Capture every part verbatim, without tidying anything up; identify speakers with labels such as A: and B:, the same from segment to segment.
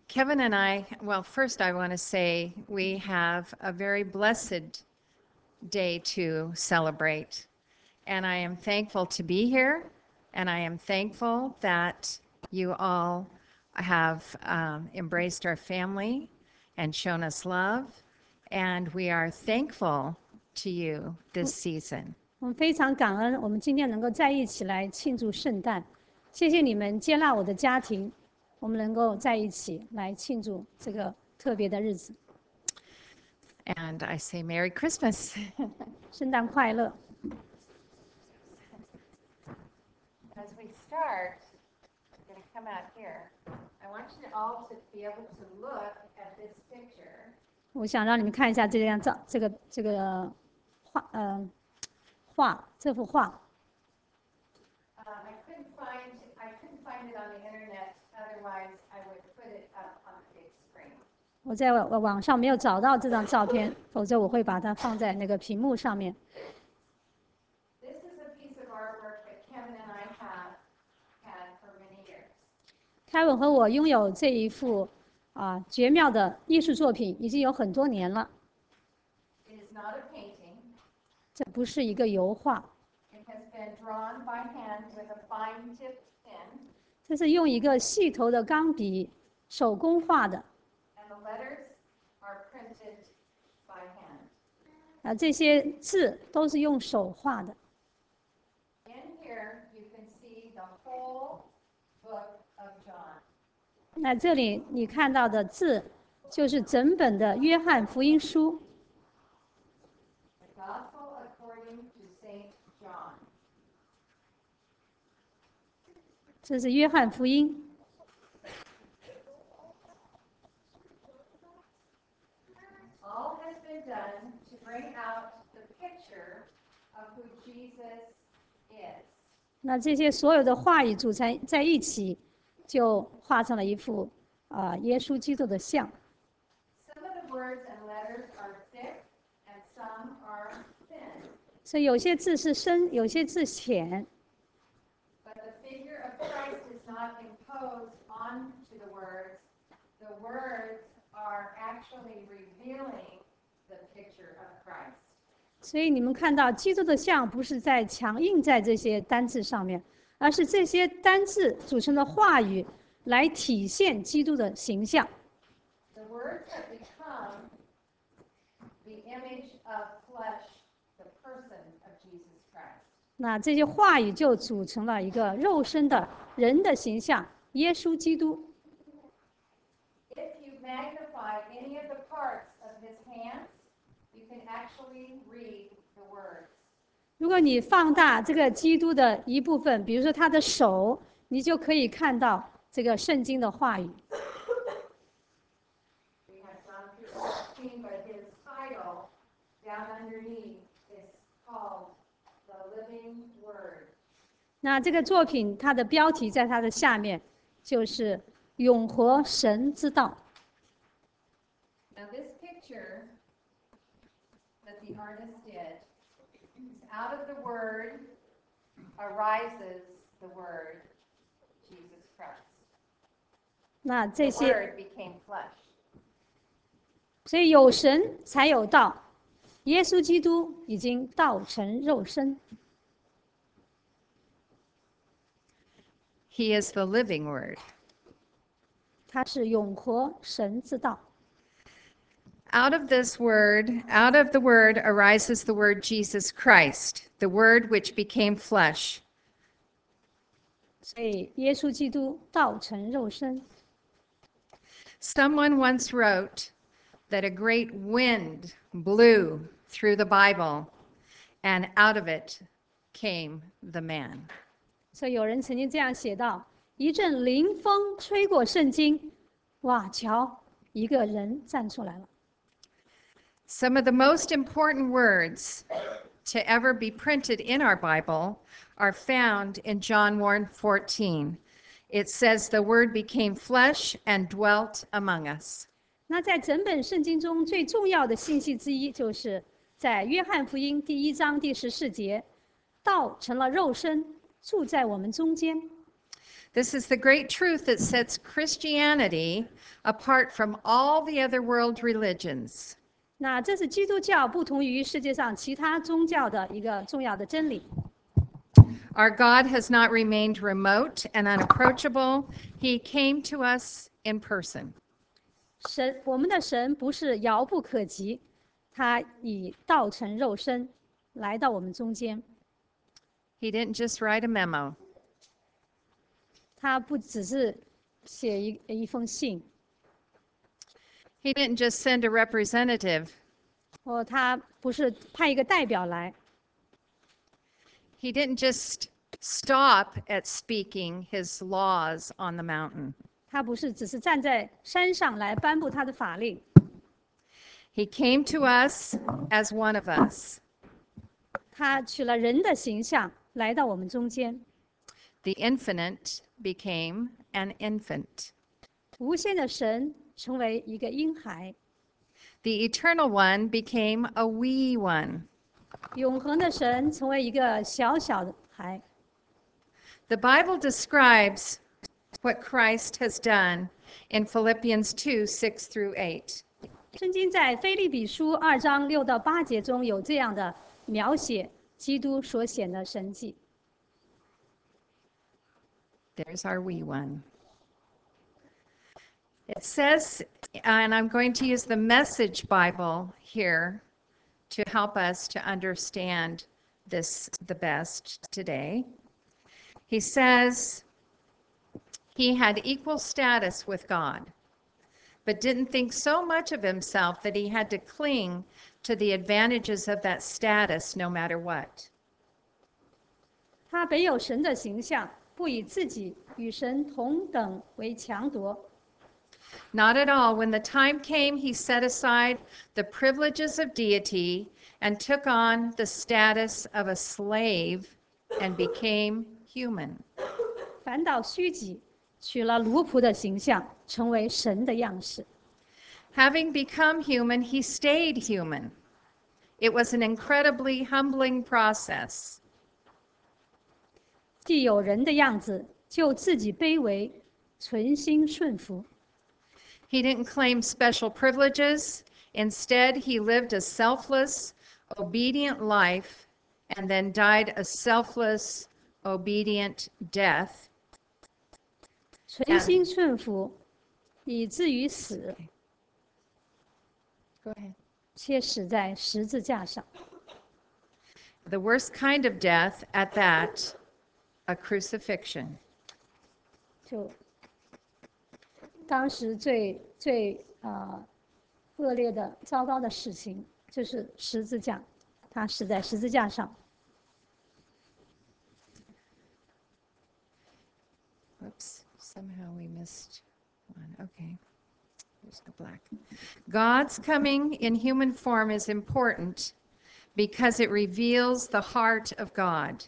A: Kevin and I, well, first I want to say we have a very blessed day to celebrate. And I am thankful to be here. And I am thankful that you all have um, embraced our family and shown us love. And we are thankful to you this season.
B: 我们非常感恩，我们今天能够在一起来庆祝圣诞。谢谢你们接纳我的家庭，我们能够在一起来庆祝这个特别的日子。
A: And I say Merry Christmas.
B: 圣诞快乐！
A: As we start, I'm going to come out here. I want you all to be able to look at this picture.
B: 我想让你们看一下这张照，这个这个画，呃，画这幅画。
A: Uh, I couldn't find I couldn't find it on the internet. Otherwise, I would put it up on the big screen.
B: 我在网网上没有找到这张照片，否则我会把它放在那个屏幕上面。
A: This is a piece of artwork that Kevin and I have had for many years.
B: 凯文和我拥有这一幅啊绝妙的艺术作品，已经有很多年了。
A: It is not a painting.
B: 这不是一个油画，
A: It has been drawn by hand with a fine-tipped pen,
B: 这是用一个细头的钢笔手工画的。
A: and the letters are printed by hand.
B: 啊，这些字都是用手画的。
A: In here, you can see the whole book of John.
B: 那这里你看到的字，就是整本的约翰福音书。
A: The Gospel according to Saint John.
B: 这是约翰福音。
A: All has been done to bring out the picture of who Jesus is.
B: 那这些所有的话语组成在一起，就画成了一幅啊、耶稣基督的像。
A: Some of the words and letters are thick and some are thin.
B: 所以有些字是深，有些字浅。
A: But the figure of Christ is not imposed onto the words. The words are actually revealing the picture of Christ.
B: 所以你们看到基督的像不是在强印在这些单字上面，而是这些单字组成的话语来体现基督的形象。
A: The words have become the image of flesh, the person of Jesus Christ.
B: 那这些话语就组成了一个肉身的人的形象，耶稣基督。
A: If you magnify any of the parts of his hands, you can actually read the words.
B: 如果你放大这个基督的一部分，比如说他的手，你就可以看到这个圣经的话语。
A: We have John three fourteen, but his title down underneath is called The Living Word.
B: 那这个作品它的标题在它的下面，就是永活神之道。
A: Now this picture that the artist did is out of the Word arises the Word, Jesus Christ.
B: 那这
A: The
B: 些，
A: Word became flesh.
B: 所以有神才有道，耶稣基督已经道成肉身。
A: He is the living Word.
B: 他是永活神之道。
A: Out of this word, out of the word arises the word Jesus Christ, the word which became flesh.
B: 所以耶稣基督道成肉身。
A: Someone once wrote that a great wind blew through the Bible, and out of it came the man.
B: 所以有人曾经这样写道：一阵灵风吹过圣经，哇，瞧，一个人站出来了。
A: Some of the most important words to ever be printed in our Bible are found in John one fourteen. It says, "The Word became flesh and dwelt among us."
B: 那在整本圣经中最重要的信息之一，就是在约翰福音第一章第十四节，道成了肉身，住在我们中间。
A: This is the great truth that sets Christianity apart from all the other world religions.
B: 那这是基督教不同于世界上其他宗教的一个重要的真理。
A: Our God has not remained remote and unapproachable. He came to us in person.
B: 神，我们的神不是遥不可及，他以道成肉身来到我们中间。
A: He didn't just write a memo.
B: 他不只是写一一封信，
A: He didn't just send a representative.
B: 哦，他不是派一个代表来，
A: He didn't just stop at speaking his laws on the mountain.
B: 他不是只是站在山上来颁布他的法令，
A: He came to us as one of us.
B: 他取了人的形象来到我们中间。
A: The infinite became an infant.
B: 无限的神成为一个婴孩，
A: The eternal one became a wee one.
B: 永恒的神成为一个小小的孩。
A: The Bible describes what Christ has done in Philippians two six through eight.
B: 圣经在腓立比书二章六到八节中有这样的描写基督所显的神迹。
A: There's our wee one. It says, and I'm going to use the Message Bible here to help us to understand this the best today. He says he had equal status with God, but didn't think so much of himself that he had to cling to the advantages of that status no matter what.
B: 他本有神的形象，不以自己与神同等为强夺。
A: Not at all. When the time came, he set aside the privileges of deity and took on the status of a slave and became human.
B: 反倒虚己，取了奴仆的形象，成为神的样式。
A: Having become human, he stayed human. It was an incredibly humbling process.
B: 既有人的样子，就自己卑微，存心顺服。
A: He didn't claim special privileges. Instead, he lived a selfless, obedient life and then died a selfless, obedient death.
B: 存心顺服，以至于死，
A: Go ahead.
B: 且死在十字架上。
A: The worst kind of death at that, a crucifixion.
B: 就当时最最呃恶劣的、糟糕的事情，就是十字架，他死在十字架上。
A: Whoops, somehow we missed one. Okay, there's the black. God's coming in human form is important because it reveals the heart of God.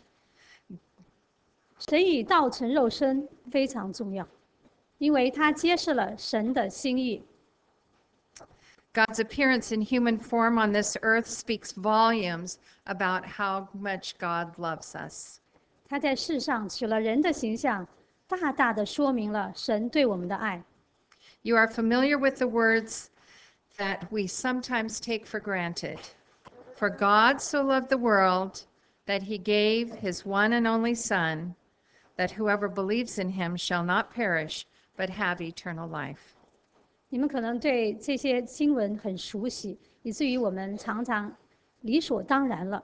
B: 神以道成肉身非常重要，因为它揭示了神的心意。
A: God's appearance in human form on this earth speaks volumes about how much God loves us.
B: 他在世上取了人的形象，大大的说明了神对我们的爱。
A: You are familiar with the words that we sometimes take for granted. For God so loved the world that he gave his one and only Son, that whoever believes in him shall not perish, but have eternal life.
B: 你们可能对这些经文很熟悉，以至于我们常常理所当然了。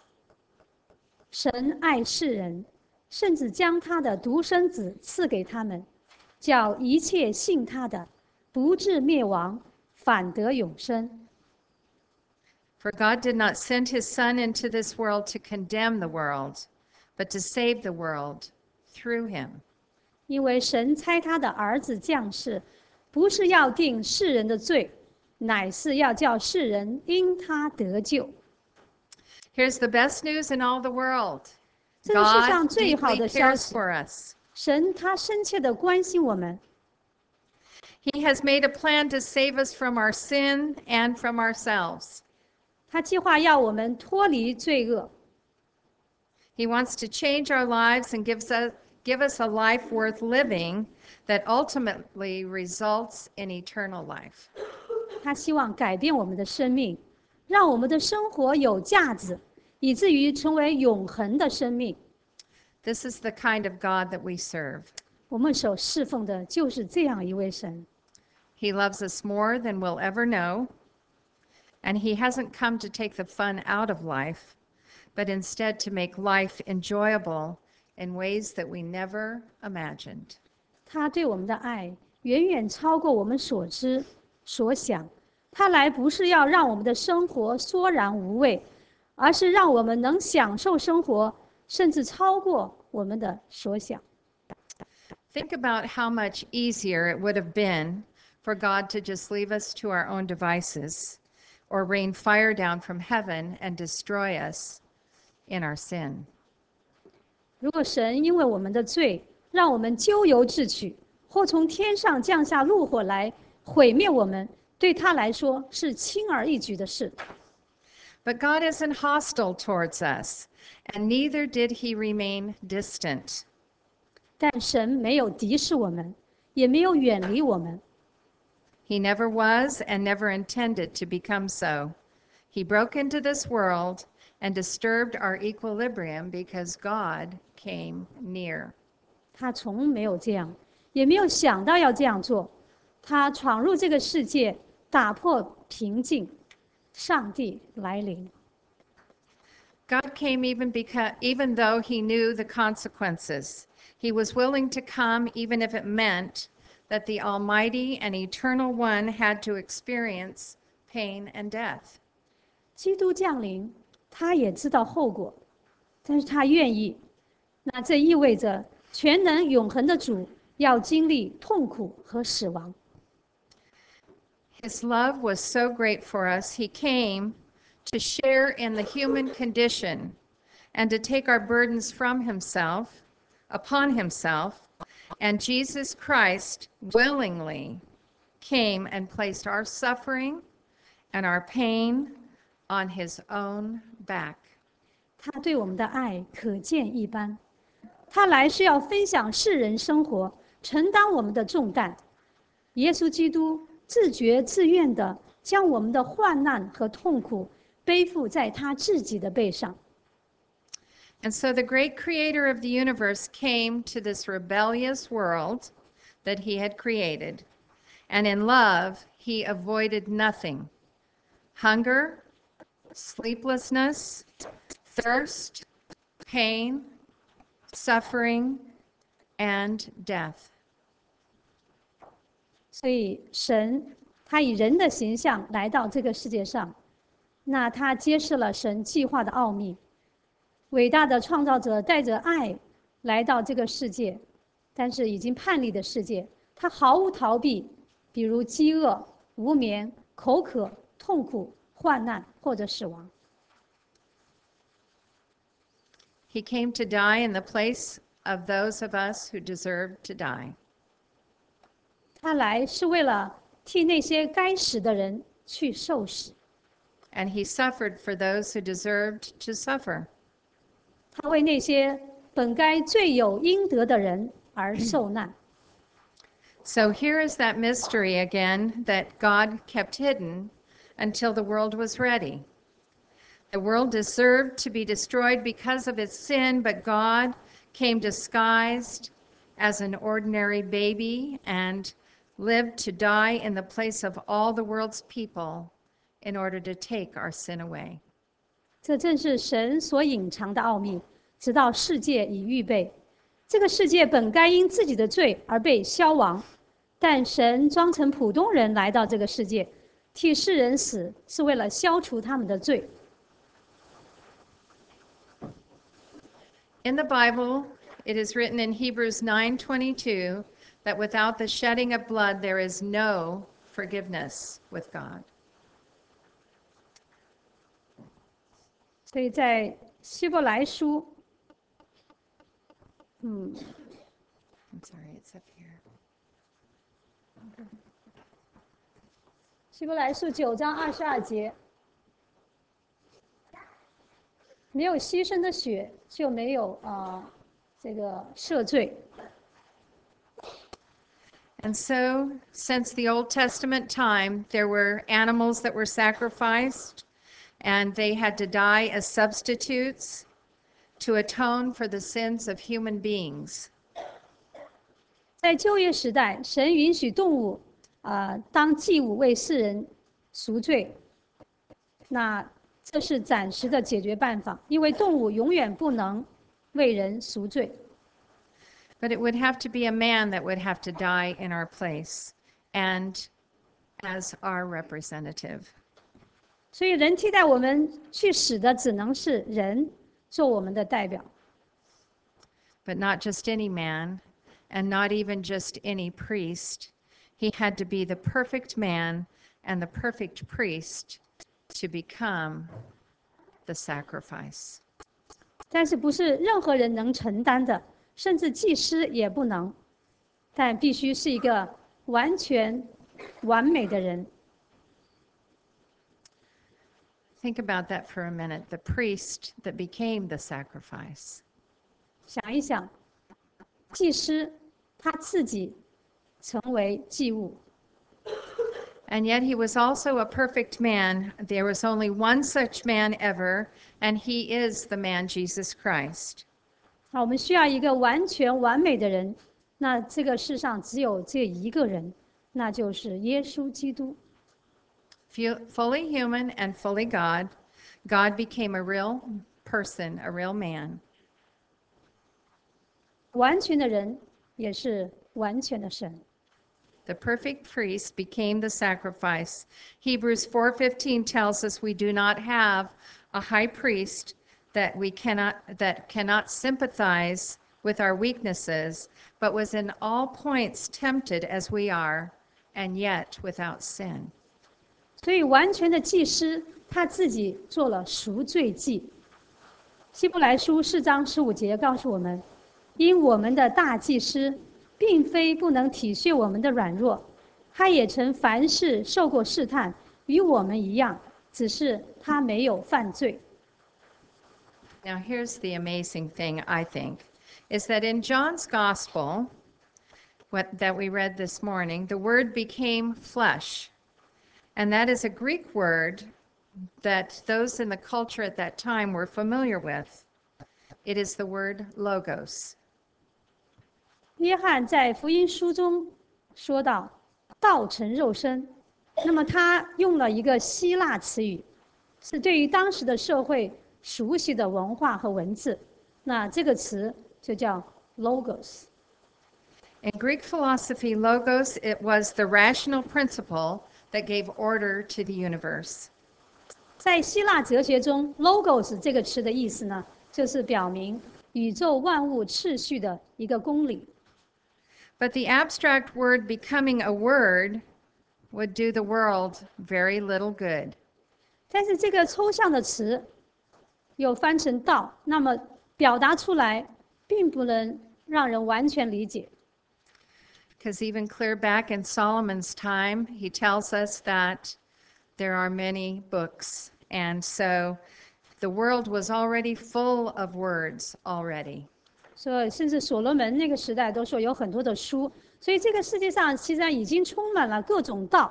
B: 神爱世人，甚至将他的独生子赐给他们，叫一切信他的，不至灭亡，反得永生。
A: For God did not send his Son into this world to condemn the world, but to save the world through him.
B: 因为神差他的儿子降世，不是要定世人的罪，乃是要叫世人因他得救。
A: Here's the best news in all the world.
B: 这是世上
A: God
B: 最好
A: deeply
B: 的消
A: cares
B: 息。
A: for us.
B: 神他深切的关心我们，
A: He has made a plan to save us from our sin and from ourselves.
B: 他计划要我们脱离罪恶，
A: He wants to change our lives and gives us, give us a life worth living that ultimately results in eternal life.
B: 他希望改变我们的生命，让我们的生活有价值，以至于成为永恒的生命。
A: This is the kind of God that we serve.
B: 我们所侍奉的就是这样一位神。
A: He loves us more than we'll ever know, and He hasn't come to take the fun out of life, but instead to make life enjoyable in ways that we never imagined.
B: 他对我们的爱远远超过我们所知所想。他来不是要让我们的生活索然无味，而是让我们能享受生活，甚至超过我们的所想。
A: Think about how much easier it would have been for God to just leave us to our own devices or rain fire down from heaven and destroy us in our sin.
B: 如果神因为我们的罪，让我们咎由自取，或从天上降下怒火来毁灭我们，对他来说是轻而易举的事。
A: But God isn't hostile towards us, and neither did He remain distant.
B: 但神没有敌视我们，也没有远离我们。
A: He never was and never intended to become so. He broke into this world and disturbed our equilibrium because God came near.
B: 他从没有这样，也没有想到要这样做。他闯入这个世界，打破平静，上帝来临。
A: God came even because, even though He knew the consequences. He was willing to come even if it meant that the Almighty and Eternal One had to experience pain and death.
B: 基督降临，他也知道后果，但是他愿意。那这意味着全能永恒的主要经历痛苦和死亡。
A: His love was so great for us, He came to share in the human condition and to take our burdens from Himself, upon Himself, and Jesus Christ willingly came and placed our suffering and our pain on His own back.
B: 他对我们的爱可见一斑。他来是要分享世人生活，承担我们的重担。耶稣基督自觉自愿地将我们的患难和痛苦背负在他自己的背上。
A: And so the great creator of the universe came to this rebellious world that He had created. And in love, He avoided nothing: hunger, sleeplessness, thirst, pain, suffering, and death.
B: 所以神他以人的形象来到这个世界上，那他揭示了神计划的奥秘。伟大的创造者带着爱来到这个世界，但是已经叛逆的世界，他毫无逃避，比如饥饿、无眠、口渴、痛苦、患难或者死亡。
A: He came to die in the place of those of us who deserved to die.
B: 他来是为了替那些该死的人去受死。
A: And He suffered for those who deserved to suffer.
B: 他为那些本该罪有应得的人而受难。
A: So here is that mystery again that God kept hidden until the world was ready. The world deserved to be destroyed because of its sin, but God came disguised as an ordinary baby and lived to die in the place of all the world's people in order to take our sin away.
B: 这正是神所隐藏的奥秘，直到世界已预备。这个世界本该因自己的罪而被消亡，但神装成普通人来到这个世界，替世人死，是为了消除他们的罪。
A: In the Bible, it is written in Hebrews nine twenty-two that without the shedding of blood, there is no forgiveness with God.
B: 所以在希伯来书，嗯，
A: I'm sorry, it's up here.
B: 希伯来书九章二十二节，没有牺牲的血，就没有啊、呃这个赦罪。
A: And so, since the Old Testament time, there were animals that were sacrificed, and they had to die as substitutes to atone for the sins of human beings.
B: 在旧约时代，神允许动物啊、呃当祭物为世人赎罪。那这是暂时的解决办法，因为动物永远不能为人赎罪。
A: But it would have to be a man that would have to die in our place and as our representative.
B: 所以人替代我们去死的，只能是人做我们的代表。
A: But not just any man, and not even just any priest. He had to be the perfect man and the perfect priest to become the sacrifice.
B: 但是不是任何人能承担的，甚至祭司也不能。但必须是一个完全完美的人。
A: Think about that for a minute. The priest that became the sacrifice.
B: 想一想，祭司他自己成为祭物，
A: And yet he was also a perfect man. There was only one such man ever, and he is the man Jesus Christ.
B: 啊，我们需要一个完全完美的人。那这个世上只有这一个人，那就是耶稣基督。
A: Fu- Fully human and fully God, God became a real person, a real man.
B: 完全的人也是完全的神。
A: The perfect priest became the sacrifice. Hebrews four fifteen tells us we do not have a high priest that we cannot that cannot sympathize with our weaknesses, but was in all points tempted as we are, and yet without sin.
B: 所以，完全的祭司他自己做了赎罪祭。希伯来书四章十五节告诉我们：因我们的大祭司并非不能体恤我们的软弱，他也曾凡事受过试探，与我们一样，只是他没有犯罪。
A: Now, here's the amazing thing, I think, is that in John's gospel, what, that we read this morning, the word became flesh. And that is a Greek word that those in the culture at that time were familiar with. It is the word logos.
B: 约翰在福音书中说到“道成肉身”，那么他用了一个希腊词语，是对于当时的社会熟悉的文化和文字。那这个词就叫 logos。
A: In Greek philosophy, logos, it was the rational principle that gave order to the universe.
B: 在希腊哲学中 ，logos 这个词的意思呢，就是表明宇宙万物次序的一个公理。
A: But the abstract word becoming a word would do the world very little good.
B: 但是这个抽象的词有翻成道，那么表达出来并不能让人完全理解。
A: Because even clear back in Solomon's time, he tells us that there are many books. And so the world was already full of words already.
B: 所以，甚至所罗门那个时代都说有很多的书，所以这个世界上其实已经充满了各种道。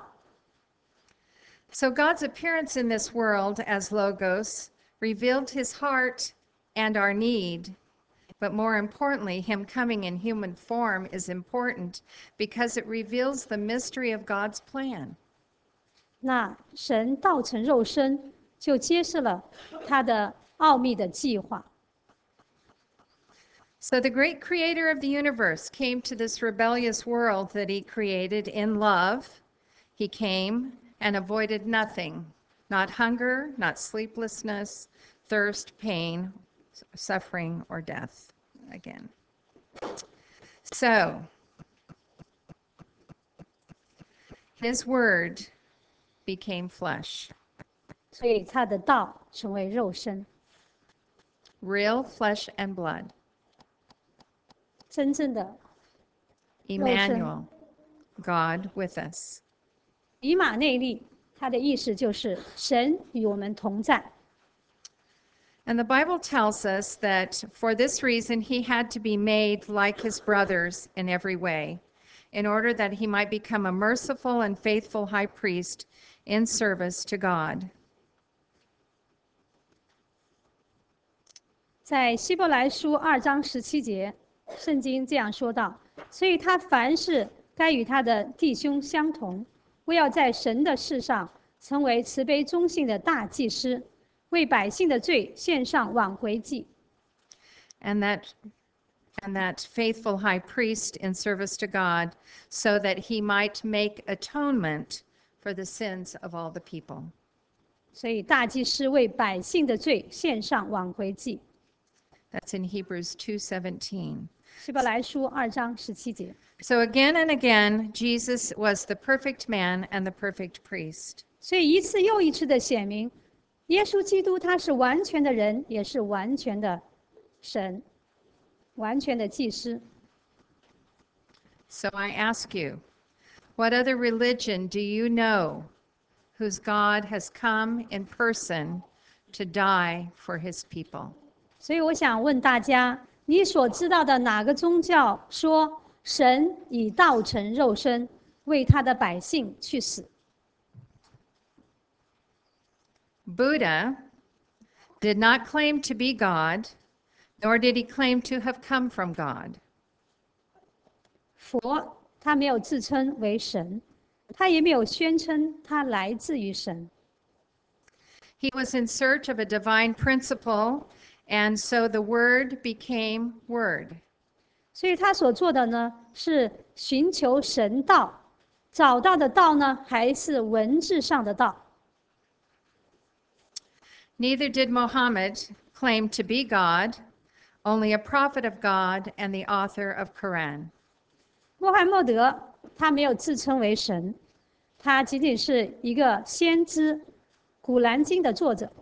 A: So God's appearance in this world as Logos revealed his heart and our need. But more importantly, him coming in human form is important because it reveals the mystery of God's plan.
B: 那神道成肉身，就揭示了他的奥秘的计划。
A: So the great creator of the universe came to this rebellious world that he created in love. He came and avoided nothing, not hunger, not sleeplessness, thirst, pain, suffering, or death again. So, his word became flesh,
B: 所以他的道成为肉身，
A: real flesh and blood.
B: 真正的
A: Emmanuel, God with us.
B: 以马内利，它的意思就是神与我们同在。
A: And the Bible tells us that for this reason, he had to be made like his brothers in every way, in order that he might become a merciful and faithful high priest in service to God.
B: 在希伯来书二章十七节，圣经这样说道：所以他凡事该与他的弟兄相同，为要在神的事上成为慈悲忠信的大祭司，为百姓的罪献上挽回祭。
A: And that and that faithful high priest in service to God, so that he might make atonement for the sins of all the people.
B: 所以大祭司为百姓的罪献上挽回祭。
A: That's in Hebrews two seventeen.
B: 希伯来书二章十七节。
A: So again and again, Jesus was the perfect man and the perfect priest.
B: 所以一次又一次的显明，耶稣基督他是完全的人，也是完全的神，完全的祭司。
A: So I ask you, what other religion do you know whose God has come in person to die for his people?
B: 所以我想问大家，你所知道的哪个宗教说神以道成肉身，为他的百姓去死？
A: Buddha did not claim to be God, nor did he claim to have come from God.
B: 佛他没有自称为神，他也没有宣称他来自于神。
A: He was in search of a divine principle, and so the Word became Word.
B: 所以他所做的呢，是寻求神道，找到的道呢，还是文字上的道。
A: Neither did Muhammad claim to be God, only a prophet of God and the author of Quran.
B: 穆罕默德他没有自称为神，他仅仅是一个先知，《古兰经》的作者。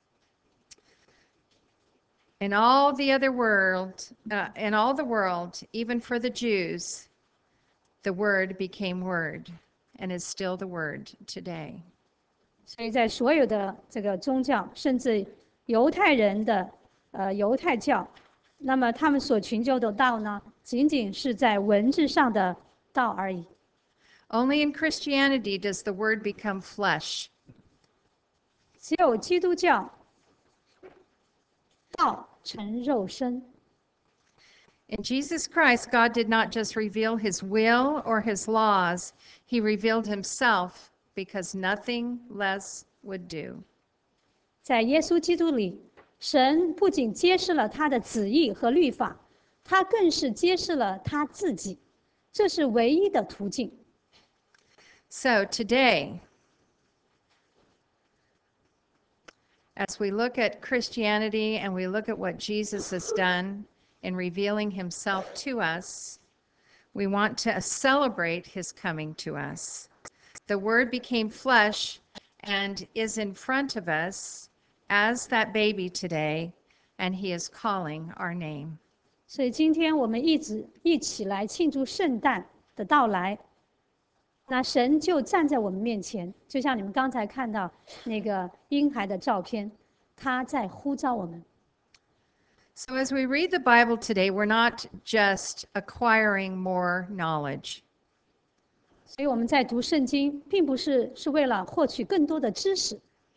A: In all the other world, uh, in all the world, even for the Jews, the Word became Word and is still the Word today.
B: 所以在所有的这个宗教，甚至犹太人的呃犹太教，那么他们所寻求的道呢，仅仅是在文字上的道而已。
A: Only in Christianity does the Word become flesh.
B: 只有基督教道成肉身。
A: In Jesus Christ, God did not just reveal his will or his laws, he revealed himself because nothing less would do.
B: 在耶稣基督里，神不仅揭示了他的旨意和律法，他更是揭示了他自己，这是唯一的途径。
A: So today, as we look at Christianity and we look at what Jesus has done in revealing himself to us, we want to celebrate his coming to us. The Word became flesh and is in front of us as that baby today, and he is calling our name.
B: 所以今天我们一直一起来庆祝圣诞的到来。那神就站在我们面前，就像你们刚才看到那个婴孩的照片，他在呼召我们。
A: So as we read the Bible today, we're not just acquiring more knowledge.
B: 所以我们在读圣经，并不是是为了获取更多的知识，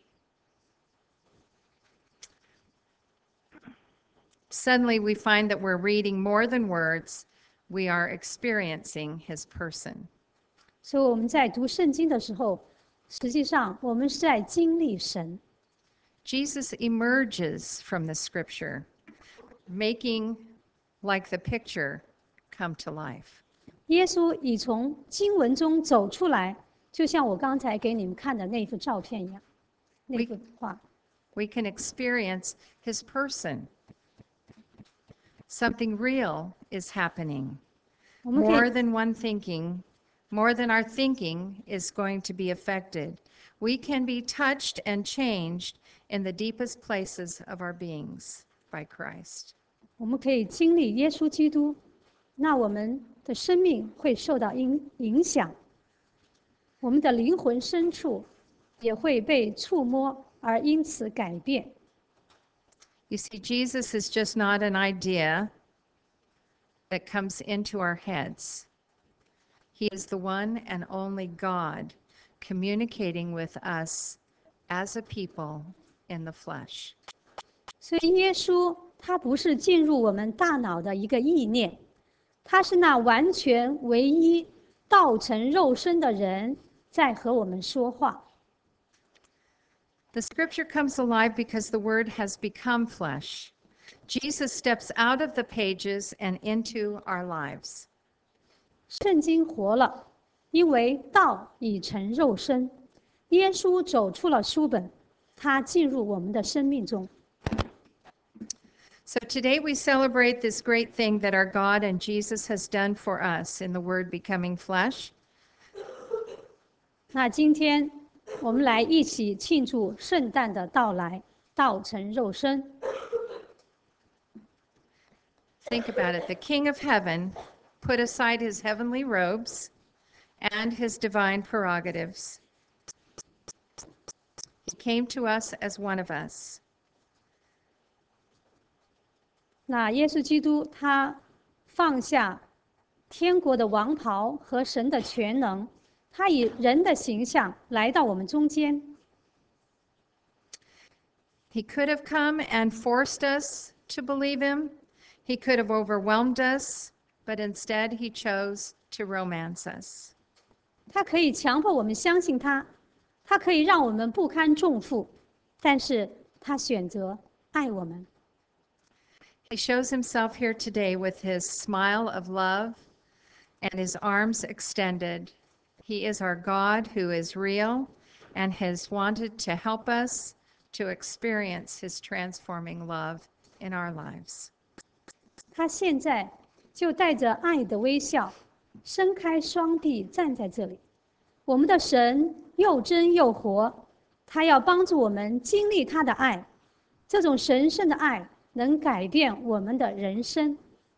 A: Suddenly we find that we're reading more than words, we are experiencing his person.
B: 所以我们在读圣经的时候，实际上我们是在经历神。
A: Jesus emerges from the scripture, making like the picture come to life.
B: 耶稣已从经文中走出来，就像我刚才给你们看的那幅照片一样，那幅画。
A: We can experience his person. Something real is happening.
B: 我们可
A: More
B: 以
A: than one thinking, more than our thinking is going to be affected. We can be touched and changed in the deepest places of our beings by Christ.
B: 我们可以经历耶稣基督，那我们的生命会受到影影响，我们的灵魂深处也会被触摸，而因此改变。
A: You see, Jesus is just not an idea that comes into our heads. He is the one and only God communicating with us as a people in the flesh.
B: 所以耶稣他不是进入我们大脑的一个意念，他是那完全唯一道成肉身的人在和我们说话。
A: The scripture comes alive because the word has become flesh. Jesus steps out of the pages and into our lives.
B: 圣经活了，因为道已成肉身。耶稣走出了书本，他进入我们的生命中。
A: So today we celebrate this great thing that our God and Jesus has done for us in the word becoming flesh.
B: 那今天我们来一起庆祝圣诞的到来，道成肉身。
A: Think about it. The King of Heaven put aside his heavenly robes and his divine prerogatives. He came to us as one of us.
B: 那耶稣基督他放下天国的王袍和神的全能，他以人的形象来到我们中间。
A: He could have come and forced us to believe him. He could have overwhelmed us, but instead he chose to romance us.
B: 他可以强迫我们相信他，他可以让我们不堪重负，但是他选择爱我们。
A: He shows himself here today with his smile of love and his arms extended. He is our God who is real and has wanted to help us to experience his transforming love in our lives.
B: 他现在就带着爱的微笑，伸开双臂站在这里。我们的神又真又活，他要帮助我们经历他的爱，这种神圣的爱能改变我们的人生。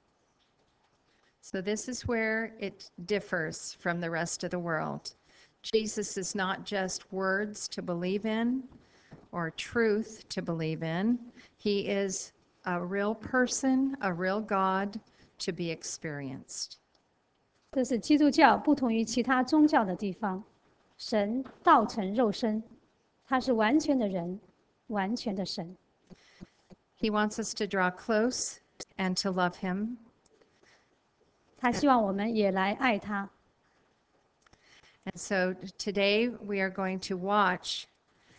A: So this is where it differs from the rest of the world. Jesus is not just words to believe in or truth to believe in. He is a real person, a real God to be experienced.
B: 这是基督教不同于其他宗教的地方，神道成肉身，他是完全的人，完全的神。
A: He wants us to draw close and to love him.
B: 他希望我们也来爱他。
A: And so today we are going to watch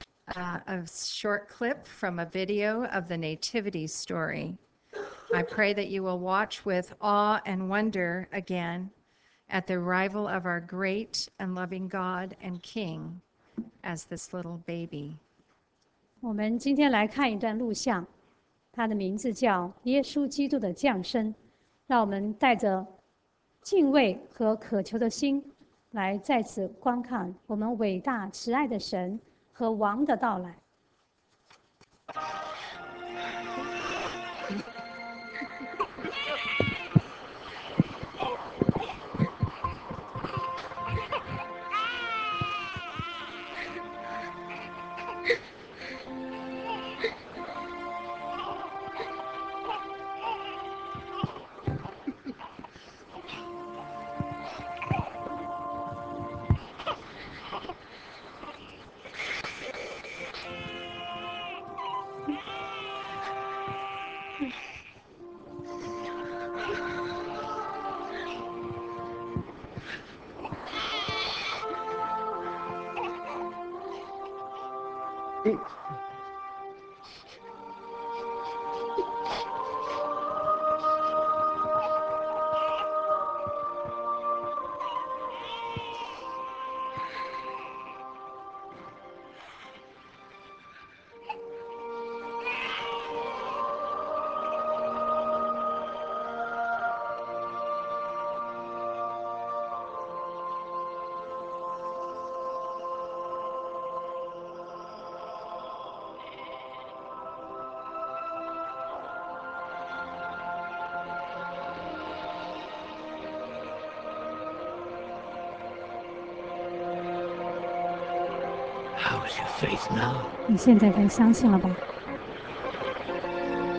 A: uh, a short clip from a video of the Nativity story. I pray that you will watch with awe and wonder again at the arrival of our great and loving God and King as this little baby.
B: 我们今天来看一段录像，它的名字叫《耶稣基督的降生》，让我们带着敬畏和渴求的心，来再次观看我们伟大慈爱的神和王的到来。
C: How is your faith now?
B: 你现在该相信了吧？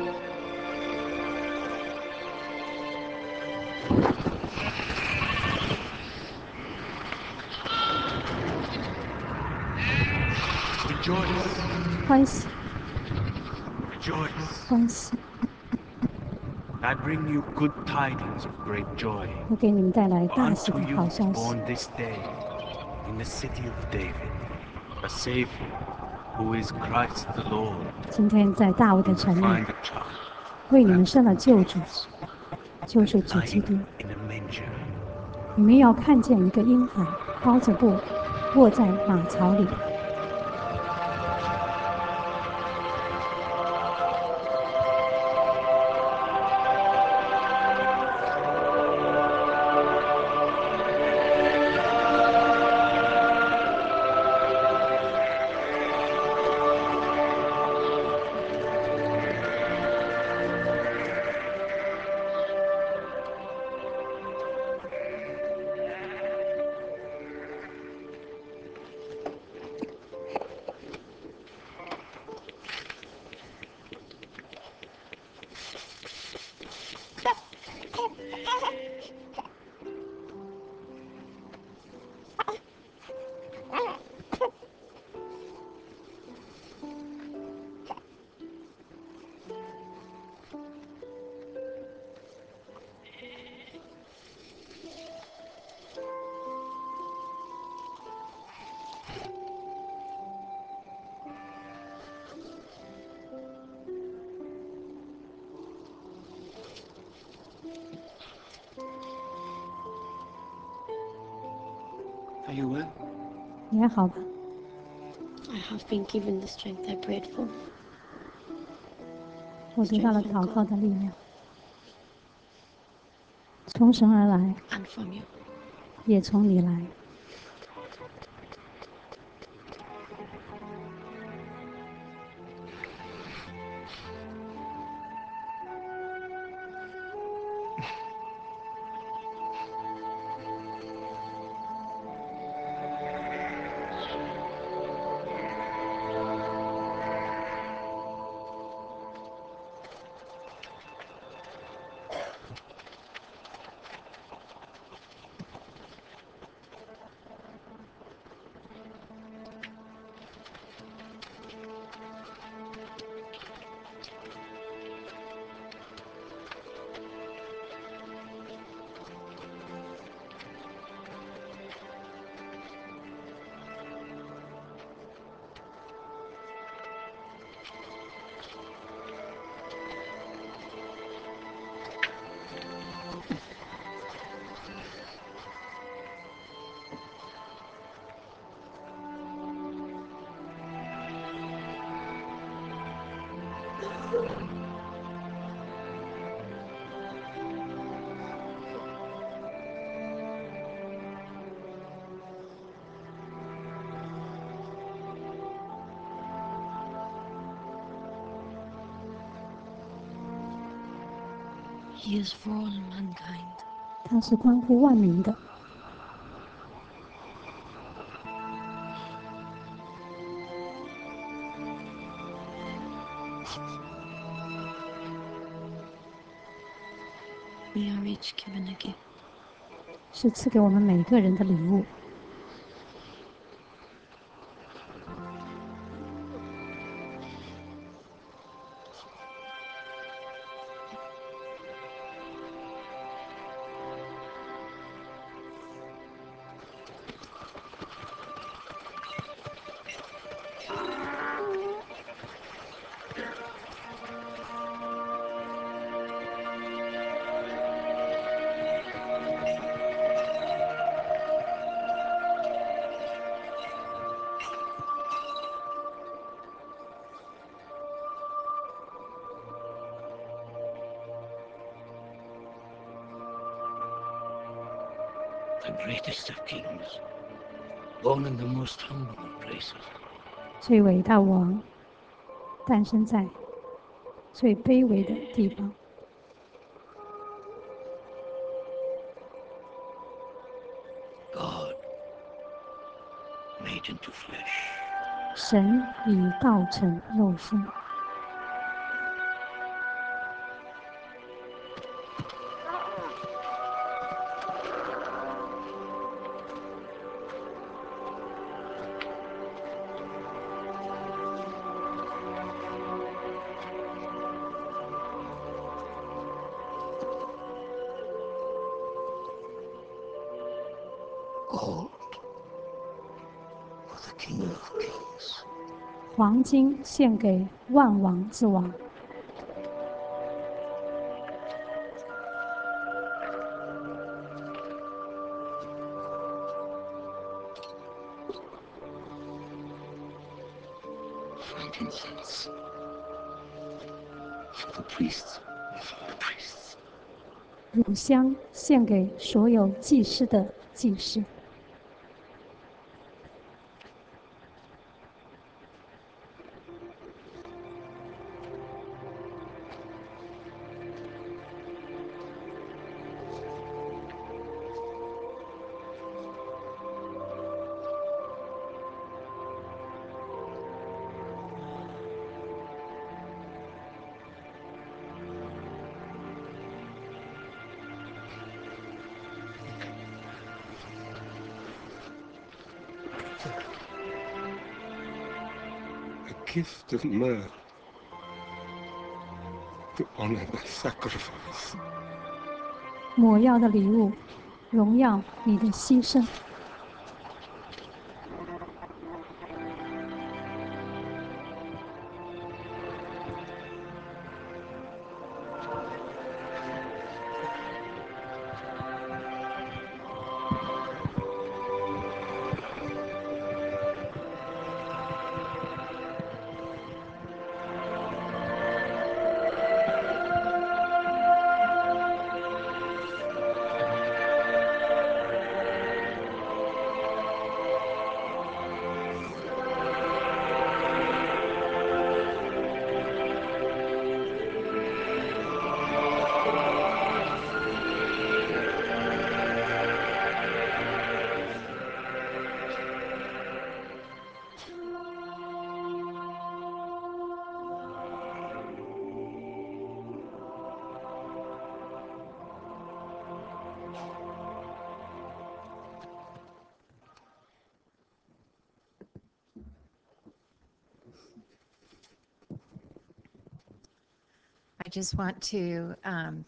C: Rejoice,
B: 欢喜，
C: rejoice.
B: 欢喜，
C: I bring you good tidings of great joy.
B: 我给你们带来大喜
C: Unto
B: 的
C: you
B: 好
C: is
B: 消息。
C: born this day in the city of David a Savior who is Christ the Lord.
B: 今天在大卫的
C: You
B: 城
C: will
B: 里，
C: find a child
B: 为你们生了救主，就是主基
C: lying
B: 督。
C: in a manger.
B: 你们要看见一个婴孩包着布，卧在马槽里。
C: Are you well?
B: 你还好吧？
D: I have been given the strength I prayed for.
B: 我得到了祷告的力量，从神而来，
D: And from you.
B: 也从你来。
D: He is for all mankind.
B: 它是关乎万民的。
D: We are each given a gift.
B: 是赐给我们每个人的礼物。
E: The greatest of kings, born in the most humble of places.
B: 最伟大王诞生在最卑微的地方。
E: God made into flesh.
B: 神已道成肉身。
E: He King of Kings.
B: 黄金献给万王之王。
E: Frankincense. For the priests of all priests.
B: 乳香献给所有祭司的祭司。
F: A gift of myrrh to honor the sacrifice.
B: 抹药的礼物，荣耀你的牺牲。
A: I just want to um,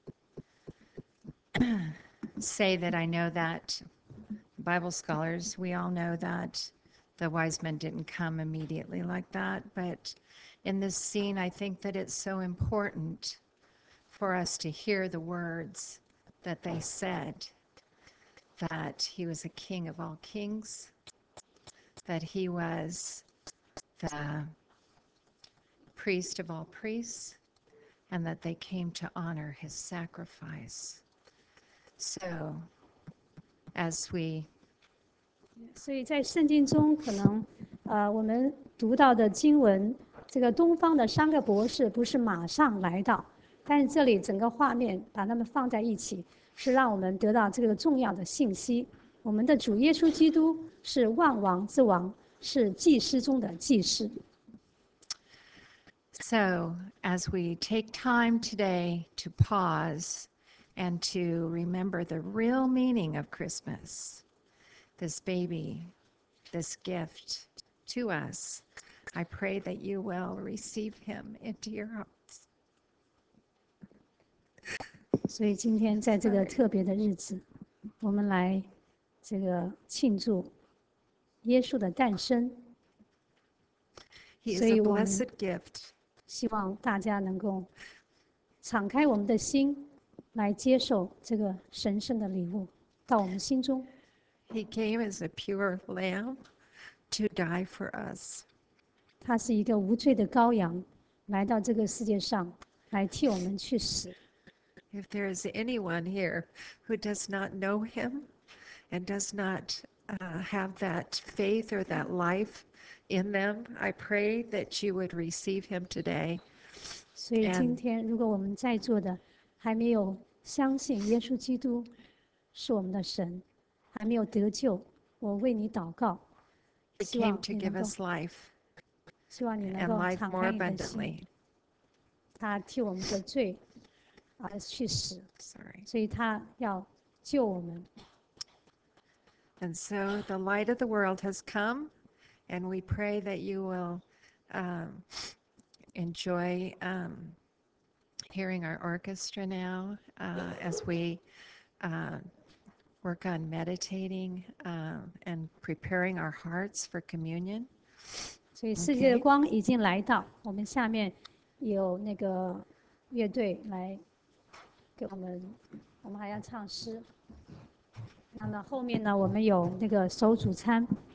A: say that I know that Bible scholars, we all know that the wise men didn't come immediately like that. But in this scene, I think that it's so important for us to hear the words that they said, that he was a king of all kings, that he was the priest of all priests, and that they came to honor his sacrifice. So, as we
B: 所以在圣经中，可能呃我们读到的经文，这个东方的三个博士不是马上来到，但是这里整个画面把它们放在一起，是让我们得到这个重要的信息。我们的主耶稣基督是万王之王，是祭司中的祭司。
A: So, as we take time today to pause and to remember the real meaning of Christmas, this baby, this gift to us, I pray that you will receive him into your hearts.
B: 所以今天在这个特别的日子，我们来这个庆祝耶稣的诞生。
A: He is
B: 所
A: a
B: 以我们
A: blessed gift.
B: 希望大家能够敞开我们的心，来接受这个神圣的礼物到我们心中。
A: He came as a pure lamb to die for us.
B: 他是一个无罪的羔羊，来到这个世界上，来替我们去死。
A: If there is anyone here who does not know him and does not uh, have that faith or that life in them, I pray that you would receive him today.
B: 所以今
A: And
B: 天，如果我们在座的还没有相信耶稣基督是我们的神，还没有得救，我为你祷告，
A: he
B: 希
A: came
B: 望
A: to
B: 你
A: give
B: 能够，
A: us life
B: 希望你能
A: and
B: 够
A: life
B: 敞
A: more
B: 开你的心。
A: abundantly.
B: 他替我们的罪而去死，
A: Sorry.
B: 所以他要救我们。
A: And so the light of the world has come, and we pray that you will um, enjoy um, hearing our orchestra now uh, as we uh, work on meditating um, and preparing our hearts for communion.
B: 所以世界的
A: Okay.
B: 光已经来到，我们下面有那个乐队来给我们，我们还要唱诗。那么后面呢，我们有那个守主餐。